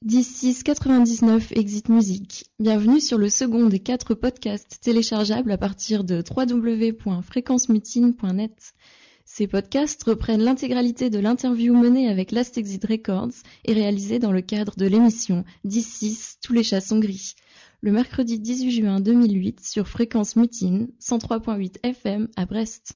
10-6-99 Exit Music. Bienvenue sur le second des 4 podcasts téléchargeables à partir de www.fréquencemutine.net. Ces podcasts reprennent l'intégralité de l'interview menée avec Last Exit Records et réalisée dans le cadre de l'émission 10-6 Tous les chats sont gris, le mercredi 18 juin 2008 sur Fréquence Mutine, 103.8 FM à Brest.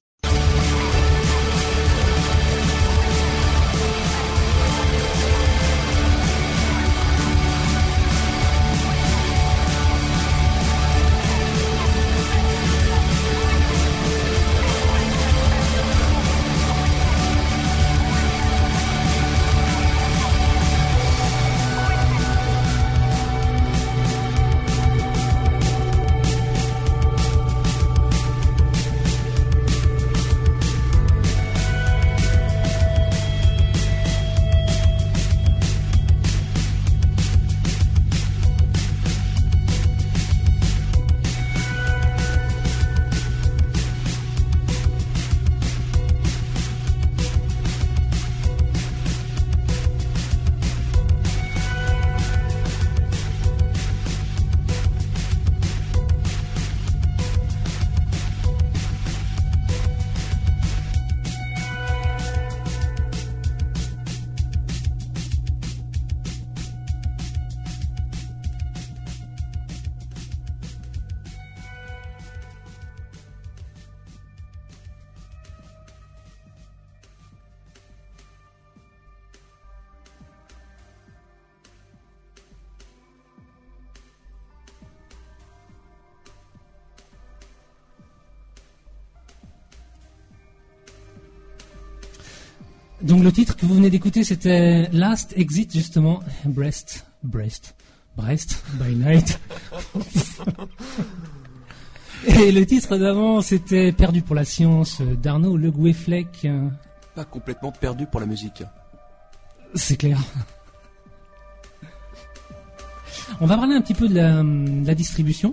Donc le titre que vous venez d'écouter, c'était Last Exit, justement, Brest by Night. Et le titre d'avant, c'était Perdu pour la science d'Arnaud Le Gouet-Fleck. Pas complètement perdu pour la musique. C'est clair. On va parler un petit peu de la distribution.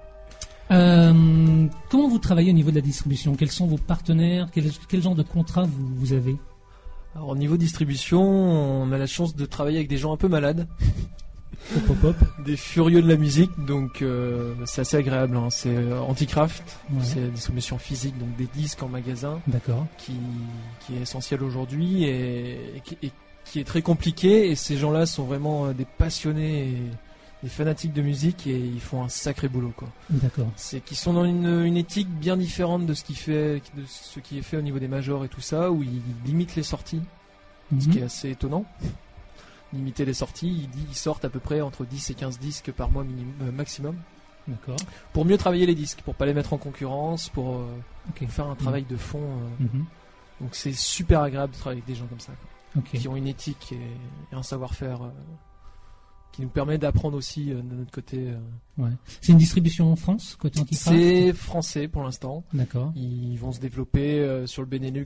Comment vous travaillez au niveau de la distribution? Quels sont vos partenaires? Quel genre de contrat vous avez? Alors, au niveau distribution, on a la chance de travailler avec des gens un peu malades. Hop. Des furieux de la musique, donc c'est assez agréable. Hein. C'est Anticraft, c'est la distribution physique, donc des disques en magasin. D'accord. Qui est essentiel aujourd'hui et qui est très compliqué. Et ces gens-là sont vraiment des passionnés et des fanatiques de musique et ils font un sacré boulot, quoi. D'accord. C'est qu'ils sont dans une éthique bien différente de ce qui est fait au niveau des majors et tout ça, où ils limitent les sorties, ce qui est assez étonnant. Limiter les sorties, ils sortent à peu près entre 10 et 15 disques par mois maximum. D'accord. Pour mieux travailler les disques, pour pas les mettre en concurrence, pour faire un travail de fond. Donc c'est super agréable de travailler avec des gens comme ça, quoi, qui ont une éthique et un savoir-faire qui nous permet d'apprendre aussi de notre côté. Ouais. C'est une distribution en France, côté Anticraft? C'est français pour l'instant. D'accord. Ils vont se développer sur le Benelux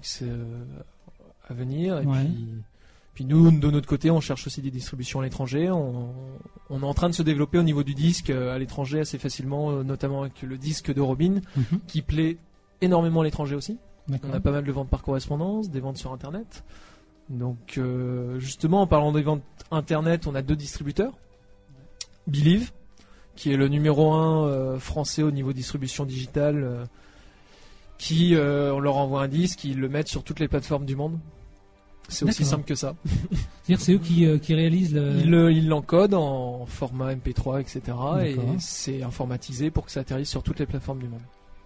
à venir. Et puis nous, de notre côté, on cherche aussi des distributions à l'étranger. On est en train de se développer au niveau du disque à l'étranger assez facilement, notamment avec le disque de Robin, qui plaît énormément à l'étranger aussi. D'accord. On a pas mal de ventes par correspondance, des ventes sur Internet. Donc justement, en parlant des ventes Internet, on a 2 distributeurs. Believe, qui est le numéro 1 français au niveau distribution digitale, qui on leur envoie un disque, ils le mettent sur toutes les plateformes du monde. C'est aussi simple que ça. C'est-à-dire c'est eux qui réalisent Ils l'encodent en format MP3, etc. Et c'est informatisé pour que ça atterrisse sur toutes les plateformes du monde.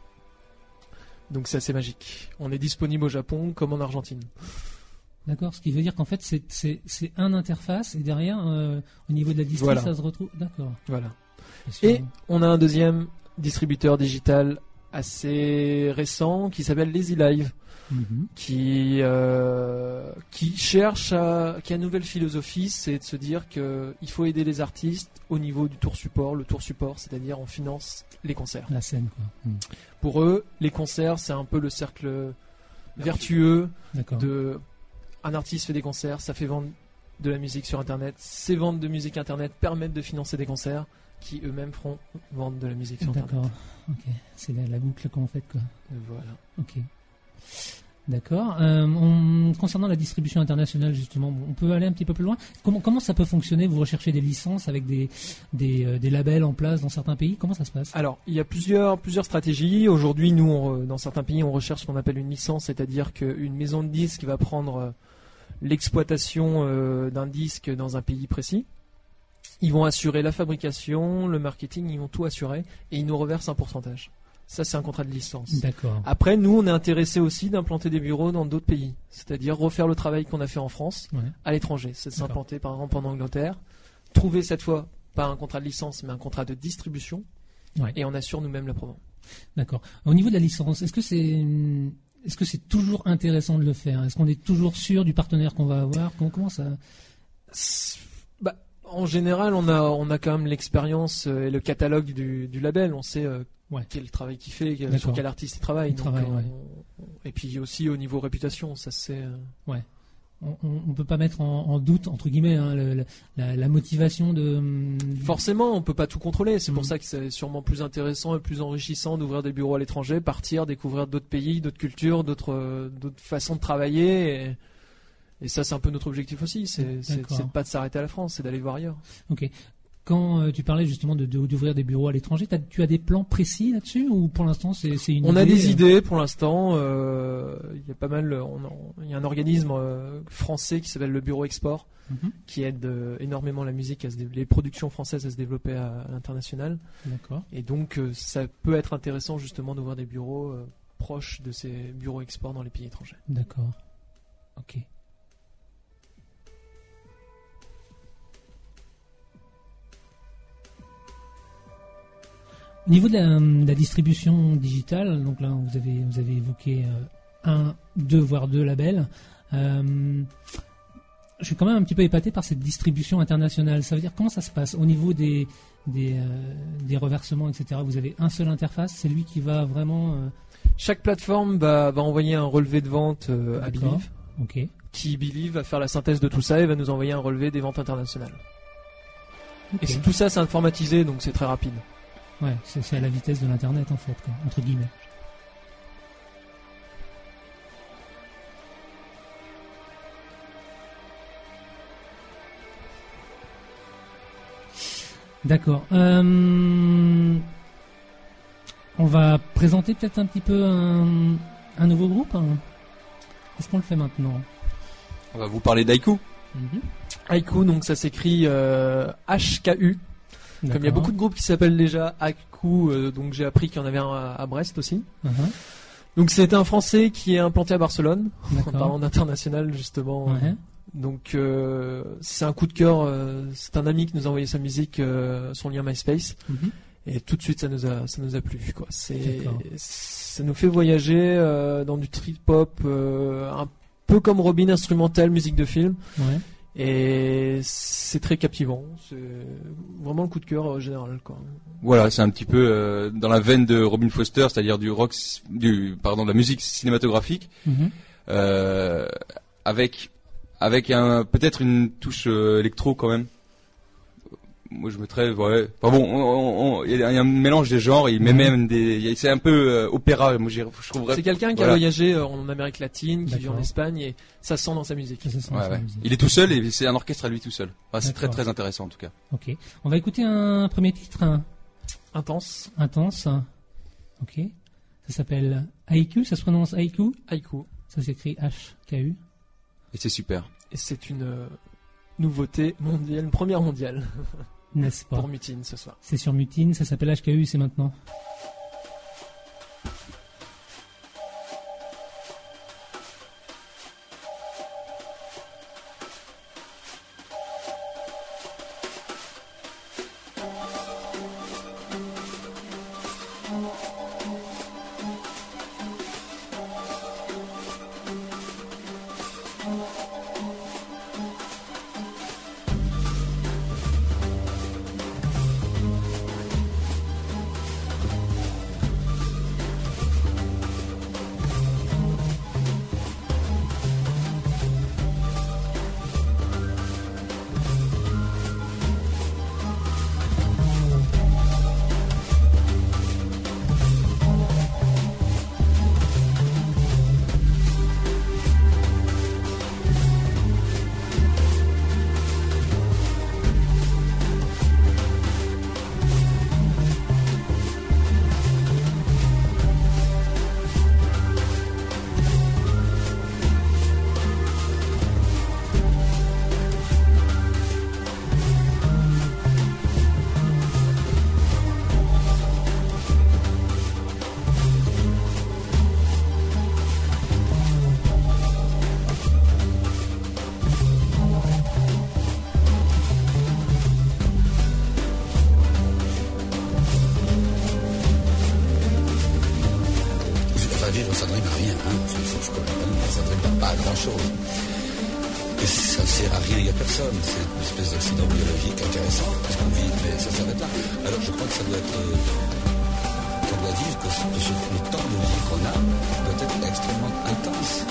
Donc c'est assez magique. On est disponible au Japon comme en Argentine. D'accord, ce qui veut dire qu'en fait c'est un interface et derrière au niveau de la distance ça se retrouve. D'accord. Voilà. Et on a un deuxième distributeur digital assez récent qui s'appelle Lazy Live, qui a une nouvelle philosophie, c'est de se dire que il faut aider les artistes au niveau du tour support. Le tour support, c'est-à-dire on finance les concerts. La scène, quoi. Pour eux, les concerts, c'est un peu le cercle vertueux de un artiste fait des concerts, ça fait vendre de la musique sur Internet. Ces ventes de musique Internet permettent de financer des concerts qui eux-mêmes feront vendre de la musique sur Internet. D'accord, ok. C'est la boucle qu'on fait, quoi. Voilà. Ok. D'accord. Concernant la distribution internationale, justement, on peut aller un petit peu plus loin. Comment ça peut fonctionner? Vous recherchez des licences avec des labels en place dans certains pays? Comment ça se passe? Alors, il y a plusieurs stratégies. Aujourd'hui, nous, dans certains pays, on recherche ce qu'on appelle une licence, c'est-à-dire qu'une maison de disques va prendre l'exploitation d'un disque dans un pays précis. Ils vont assurer la fabrication, le marketing, ils vont tout assurer et ils nous reversent un pourcentage. Ça, c'est un contrat de licence. D'accord. Après, nous, on est intéressé aussi d'implanter des bureaux dans d'autres pays. C'est-à-dire refaire le travail qu'on a fait en France à l'étranger. C'est de s'implanter, par exemple, en Angleterre. Trouver cette fois, pas un contrat de licence, mais un contrat de distribution. Ouais. Et on assure nous-mêmes l'approvisionnement. D'accord. Au niveau de la licence, est-ce que c'est toujours intéressant de le faire? Est-ce qu'on est toujours sûr du partenaire qu'on va avoir? Comment ça? En général, on a quand même l'expérience et le catalogue du label. On sait quel travail qu'il fait, sur quel artiste il travaille. Et puis aussi au niveau réputation, ça c'est. Ouais. On peut pas mettre en doute entre guillemets la motivation de. Forcément, on peut pas tout contrôler. C'est pour ça que c'est sûrement plus intéressant et plus enrichissant d'ouvrir des bureaux à l'étranger, partir, découvrir d'autres pays, d'autres cultures, d'autres façons de travailler. Et ça, c'est un peu notre objectif aussi. C'est pas de s'arrêter à la France, c'est d'aller voir ailleurs. Ok. Quand tu parlais justement d'ouvrir des bureaux à l'étranger, tu as des plans précis là-dessus ou pour l'instant c'est une idée? On a des idées pour l'instant. Il y a pas mal. Il y a un organisme français qui s'appelle le Bureau Export, qui aide énormément la musique, les productions françaises à se développer à l'international. D'accord. Et donc ça peut être intéressant justement d'ouvrir des bureaux proches de ces bureaux export dans les pays étrangers. D'accord. Ok. Au niveau de la distribution digitale, donc là vous avez évoqué 1, 2 voire 2 labels. Je suis quand même un petit peu épaté par cette distribution internationale. Ça veut dire comment ça se passe au niveau des reversements, etc. Vous avez un seul interface, c'est lui qui va vraiment. Chaque plateforme va envoyer un relevé de vente à Believe. Ok. Qui Believe va faire la synthèse de tout ça et va nous envoyer un relevé des ventes internationales. Okay. Et tout ça c'est informatisé, donc c'est très rapide. Ouais, c'est à la vitesse de l'internet en fait, quoi, entre guillemets. D'accord. On va présenter peut-être un petit peu un nouveau groupe. Est-ce qu'on le fait maintenant? On va vous parler d'Haïku. Haïku, donc ça s'écrit HKU. Comme il y a beaucoup de groupes qui s'appellent déjà Haïku, donc j'ai appris qu'il y en avait un à Brest aussi. Donc c'est un Français qui est implanté à Barcelone, en parlant d'international justement. Donc c'est un coup de cœur, c'est un ami qui nous a envoyé sa musique, son lien MySpace. Et tout de suite ça nous a plu, quoi. Ça nous fait voyager dans du trip-hop, un peu comme Robin, instrumental, musique de film. Et c'est très captivant, c'est vraiment le coup de cœur général, quoi. Voilà, c'est un petit peu dans la veine de Robin Foster, c'est-à-dire de la musique cinématographique, avec peut-être une touche électro quand même. Moi je mettrais, enfin bon, il y a un mélange des genres, il met même c'est un peu opéra. Moi je trouverais. C'est quelqu'un qui a voyagé en Amérique latine, qui vit en Espagne, et ça sent dans sa musique. Il est tout seul et c'est un orchestre à lui tout seul. Enfin, c'est très très intéressant en tout cas. Ok, on va écouter un premier titre. Intense. Ok, ça s'appelle Haïku, ça se prononce Haïku. Haïku. Ça s'écrit H-K-U. Et c'est super. Et c'est une nouveauté mondiale, une première mondiale. N'est-ce pas? Pour Mutine ce soir. C'est sur Mutine, ça s'appelle HKU, c'est maintenant. ça ne répond pas à grand-chose. Et ça ne sert à rien, il n'y a personne. C'est une espèce d'accident biologique intéressant, parce qu'on vit, mais ça s'arrête là. Alors je crois que ça doit être... on doit dire que le temps de vie qu'on a doit être extrêmement intense.